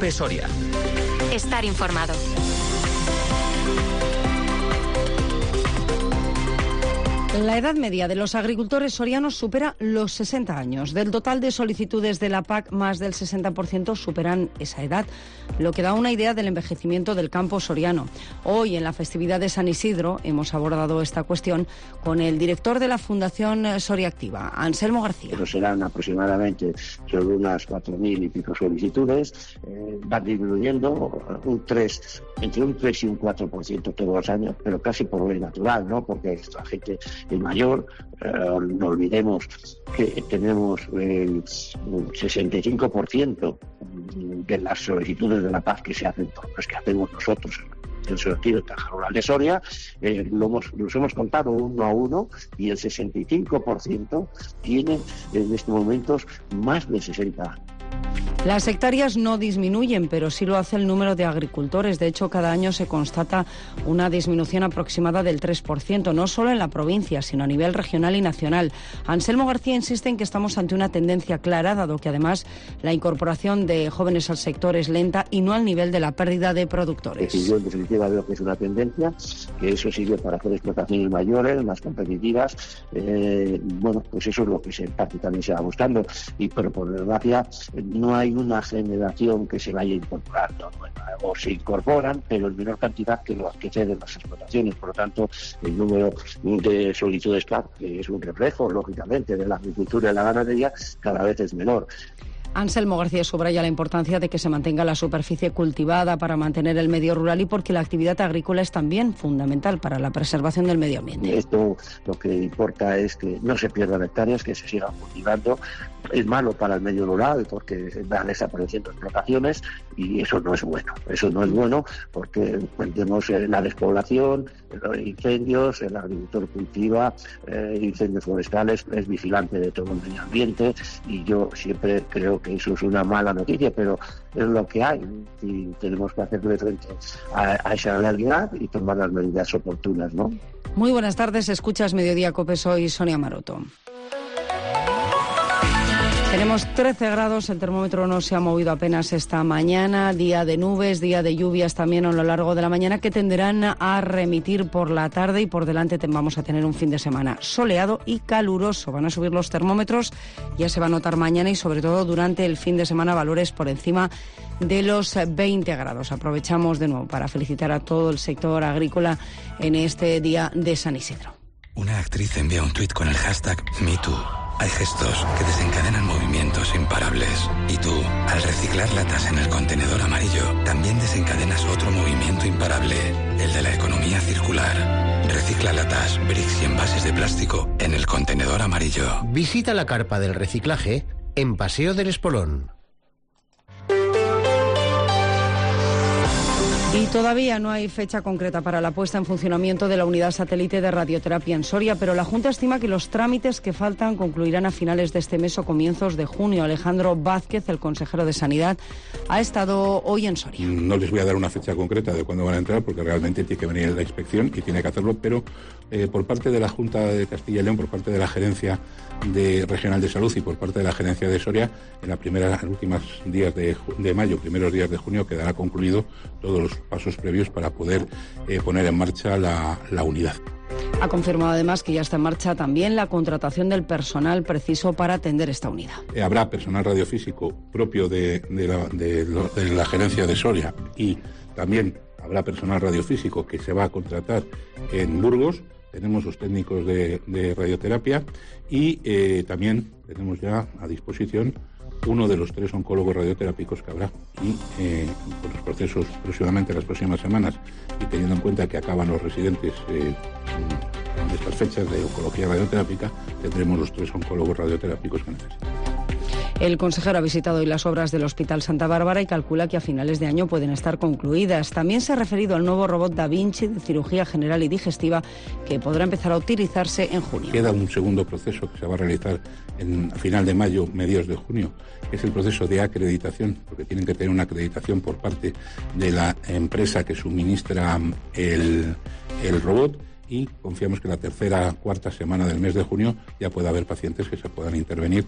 COPE Soria. Estar informado. La edad media de los agricultores sorianos supera los 60 años. Del total de solicitudes de la PAC, más del 60% superan esa edad, lo que da una idea del envejecimiento del campo soriano. Hoy, en la festividad de San Isidro, hemos abordado esta cuestión con el director de la Fundación Soria Activa, Anselmo García. Pero serán aproximadamente sobre unas 4.000 y pico solicitudes, van disminuyendo entre un 3 y un 4% todos los años, pero casi por lo natural, ¿no? Porque la gente es mayor, no olvidemos que tenemos el 65% de las solicitudes de la PAC que se hacen, pues que hacemos nosotros en el Servicio de Caja Rural de Soria, los hemos contado uno a uno, y el 65% tiene en estos momentos más de 60 años. Las hectáreas no disminuyen, pero sí lo hace el número de agricultores. De hecho, cada año se constata una disminución aproximada del 3%, no solo en la provincia, sino a nivel regional y nacional. Anselmo García insiste en que estamos ante una tendencia clara, dado que además la incorporación de jóvenes al sector es lenta y no al nivel de la pérdida de productores. Yo en definitiva veo que es una tendencia, que eso sirve para hacer explotaciones mayores, más competitivas. Pues eso es lo que también se va buscando. Pero por desgracia no hay una generación que se vaya incorporando, o se incorporan, pero en menor cantidad que los que ceden las explotaciones. Por lo tanto, el número de solicitudes, que es un reflejo, lógicamente, de la agricultura y la ganadería, cada vez es menor. Anselmo García subraya la importancia de que se mantenga la superficie cultivada para mantener el medio rural y porque la actividad agrícola es también fundamental para la preservación del medio ambiente. Esto lo que importa es que no se pierdan hectáreas, que se sigan cultivando. Es malo para el medio rural porque van desapareciendo explotaciones y eso no es bueno. Eso no es bueno porque tenemos la despoblación, los incendios, el agricultor cultiva, incendios forestales, es vigilante de todo el medio ambiente, y yo siempre creo que eso es una mala noticia, pero es lo que hay y tenemos que hacerle frente a esa realidad y tomar las medidas oportunas, ¿no? Muy buenas tardes, escuchas Mediodía COPE, soy Sonia Maroto. Tenemos 13 grados, el termómetro no se ha movido apenas esta mañana, día de nubes, día de lluvias también a lo largo de la mañana, que tenderán a remitir por la tarde, y por delante vamos a tener un fin de semana soleado y caluroso. Van a subir los termómetros, ya se va a notar mañana y sobre todo durante el fin de semana valores por encima de los 20 grados. Aprovechamos de nuevo para felicitar a todo el sector agrícola en este día de San Isidro. Una actriz envía un tuit con el hashtag MeToo. Hay gestos que desencadenan movimientos imparables. Y tú, al reciclar latas en el contenedor amarillo, también desencadenas otro movimiento imparable, el de la economía circular. Recicla latas, bricks y envases de plástico en el contenedor amarillo. Visita la carpa del reciclaje en Paseo del Espolón. Y todavía no hay fecha concreta para la puesta en funcionamiento de la unidad satélite de radioterapia en Soria, pero la Junta estima que los trámites que faltan concluirán a finales de este mes o comienzos de junio. Alejandro Vázquez, el consejero de Sanidad, ha estado hoy en Soria. No les voy a dar una fecha concreta de cuándo van a entrar, porque realmente tiene que venir la inspección y tiene que hacerlo, pero por parte de la Junta de Castilla y León, por parte de la Gerencia Regional de Salud y por parte de la Gerencia de Soria, en los últimos días de mayo, primeros días de junio, quedará concluido todos los pasos previos para poder poner en marcha la unidad. Ha confirmado además que ya está en marcha también la contratación del personal preciso para atender esta unidad. Habrá personal radiofísico propio de la Gerencia de Soria, y también habrá personal radiofísico que se va a contratar en Burgos. Tenemos los técnicos de radioterapia y también tenemos ya a disposición uno de los 3 oncólogos radioterápicos que habrá, y por los procesos próximamente, las próximas semanas, y teniendo en cuenta que acaban los residentes de estas fechas de oncología radioterápica, tendremos los 3 oncólogos radioterápicos que necesitamos. El consejero ha visitado hoy las obras del Hospital Santa Bárbara y calcula que a finales de año pueden estar concluidas. También se ha referido al nuevo robot Da Vinci de cirugía general y digestiva, que podrá empezar a utilizarse en junio. Queda un segundo proceso que se va a realizar a final de mayo, mediados de junio, que es el proceso de acreditación, porque tienen que tener una acreditación por parte de la empresa que suministra el robot, y confiamos que la tercera, cuarta semana del mes de junio ya pueda haber pacientes que se puedan intervenir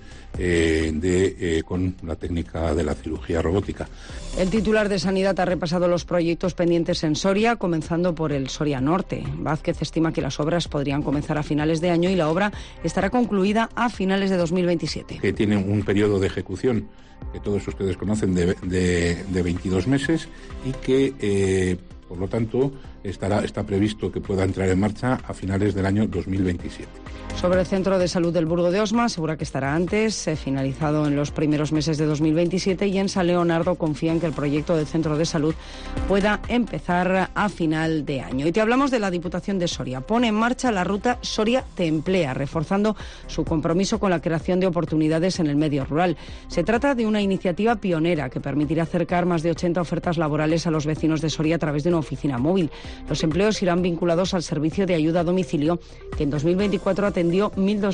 con la técnica de la cirugía robótica. El titular de Sanidad ha repasado los proyectos pendientes en Soria, comenzando por el Soria Norte. Vázquez estima que las obras podrían comenzar a finales de año y la obra estará concluida a finales de 2027. Que tiene un periodo de ejecución que todos ustedes conocen de 22 meses y que, por lo tanto, está previsto que pueda entrar en marcha a finales del año 2027. Sobre el Centro de Salud del Burgo de Osma, asegura que estará antes, finalizado en los primeros meses de 2027, y en San Leonardo confía en que el proyecto del Centro de Salud pueda empezar a final de año. Y te hablamos de la Diputación de Soria. Pone en marcha la ruta Soria Te Emplea, reforzando su compromiso con la creación de oportunidades en el medio rural. Se trata de una iniciativa pionera que permitirá acercar más de 80 ofertas laborales a los vecinos de Soria a través de una oficina móvil. Los empleos irán vinculados al servicio de ayuda a domicilio, que en 2024 atendió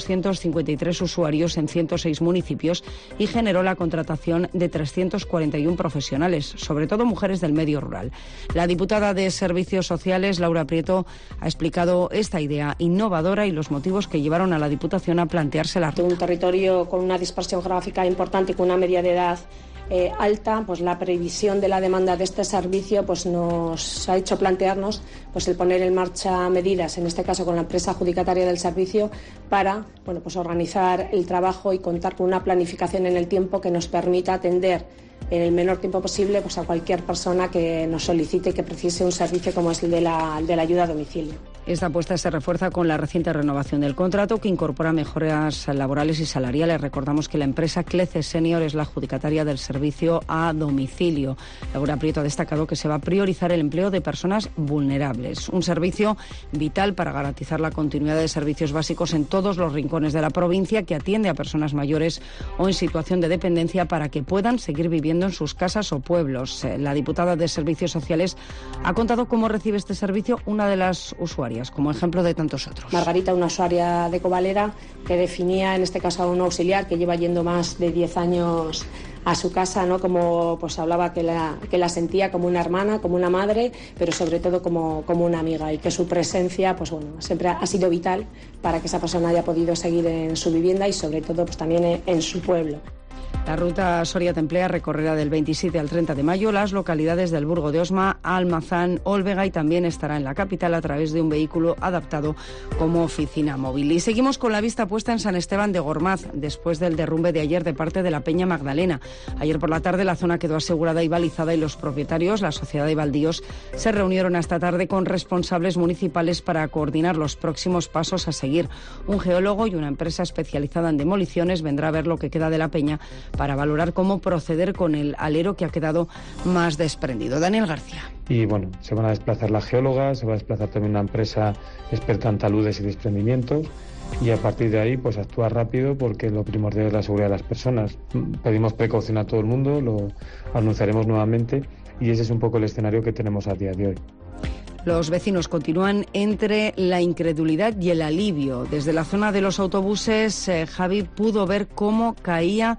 1.253 usuarios en 106 municipios y generó la contratación de 341 profesionales, sobre todo mujeres del medio rural. La diputada de Servicios Sociales, Laura Prieto, ha explicado esta idea innovadora y los motivos que llevaron a la Diputación a planteársela. Un territorio con una dispersión geográfica importante y con una media de edad alta, pues la previsión de la demanda de este servicio pues nos ha hecho plantearnos pues el poner en marcha medidas, en este caso con la empresa adjudicataria del servicio, para pues organizar el trabajo y contar con una planificación en el tiempo que nos permita atender en el menor tiempo posible pues a cualquier persona que nos solicite que precise un servicio como es el de la ayuda a domicilio. Esta apuesta se refuerza con la reciente renovación del contrato, que incorpora mejoras laborales y salariales. Recordamos que la empresa Clece Senior es la adjudicataria del servicio a domicilio. Laura Prieto ha destacado que se va a priorizar el empleo de personas vulnerables, un servicio vital para garantizar la continuidad de servicios básicos en todos los rincones de la provincia, que atiende a personas mayores o en situación de dependencia para que puedan seguir viviendo en sus casas o pueblos. La diputada de Servicios Sociales ha contado cómo recibe este servicio una de las usuarias, como ejemplo de tantos otros. Margarita, una usuaria de Covalera, que definía en este caso a un auxiliar que lleva yendo más de 10 años a su casa, ¿no? Como pues hablaba que la sentía como una hermana, como una madre, pero sobre todo como una amiga, y que su presencia pues siempre ha sido vital para que esa persona haya podido seguir en su vivienda y sobre todo pues también en su pueblo. La ruta Soria Te Emplea recorrerá del 27 al 30 de mayo las localidades del Burgo de Osma, Almazán, Olvega, y también estará en la capital a través de un vehículo adaptado como oficina móvil. Y seguimos con la vista puesta en San Esteban de Gormaz, después del derrumbe de ayer de parte de la Peña Magdalena. Ayer por la tarde la zona quedó asegurada y balizada y los propietarios, la Sociedad de Baldíos, se reunieron esta tarde con responsables municipales para coordinar los próximos pasos a seguir. Un geólogo y una empresa especializada en demoliciones vendrá a ver lo que queda de la peña para valorar cómo proceder con el alero que ha quedado más desprendido. Daniel García. Y se van a desplazar las geólogas, se va a desplazar también una empresa experta en taludes y desprendimientos, y a partir de ahí pues actuar rápido, porque lo primordial es la seguridad de las personas. Pedimos precaución a todo el mundo, lo anunciaremos nuevamente, y ese es un poco el escenario que tenemos a día de hoy. Los vecinos continúan entre la incredulidad y el alivio. Desde la zona de los autobuses, Javi pudo ver cómo caía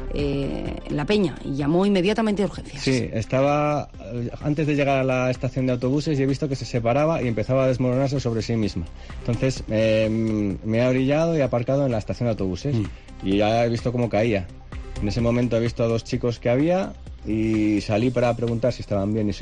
la peña y llamó inmediatamente a urgencias. Sí, estaba antes de llegar a la estación de autobuses y he visto que se separaba y empezaba a desmoronarse sobre sí misma. Entonces me he orillado y aparcado en la estación de autobuses y ya he visto cómo caía. En ese momento he visto a 2 chicos que había y salí para preguntar si estaban bien y si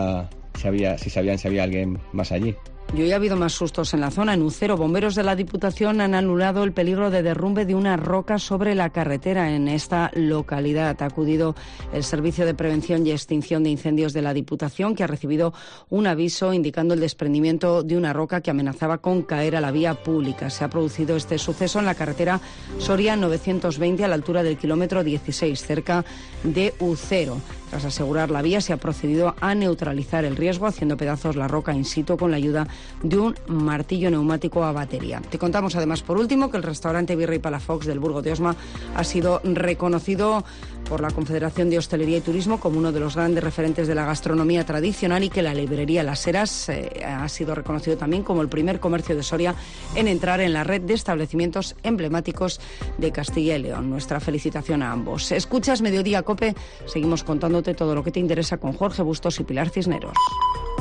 sabían si había alguien más allí. Y hoy ha habido más sustos en la zona. En Ucero, bomberos de la Diputación han anulado el peligro de derrumbe de una roca sobre la carretera en esta localidad. Ha acudido el Servicio de Prevención y Extinción de Incendios de la Diputación, que ha recibido un aviso indicando el desprendimiento de una roca que amenazaba con caer a la vía pública. Se ha producido este suceso en la carretera Soria 920 a la altura del kilómetro 16, cerca de Ucero. Tras asegurar la vía, se ha procedido a neutralizar el riesgo, haciendo pedazos la roca in situ con la ayuda de un martillo neumático a batería. Te contamos además, por último, que el restaurante Virrey Palafox del Burgo de Osma ha sido reconocido por la Confederación de Hostelería y Turismo como uno de los grandes referentes de la gastronomía tradicional, y que la librería Las Heras ha sido reconocido también como el primer comercio de Soria en entrar en la red de establecimientos emblemáticos de Castilla y León. Nuestra felicitación a ambos. Escuchas Mediodía COPE, seguimos contándote todo lo que te interesa con Jorge Bustos y Pilar Cisneros.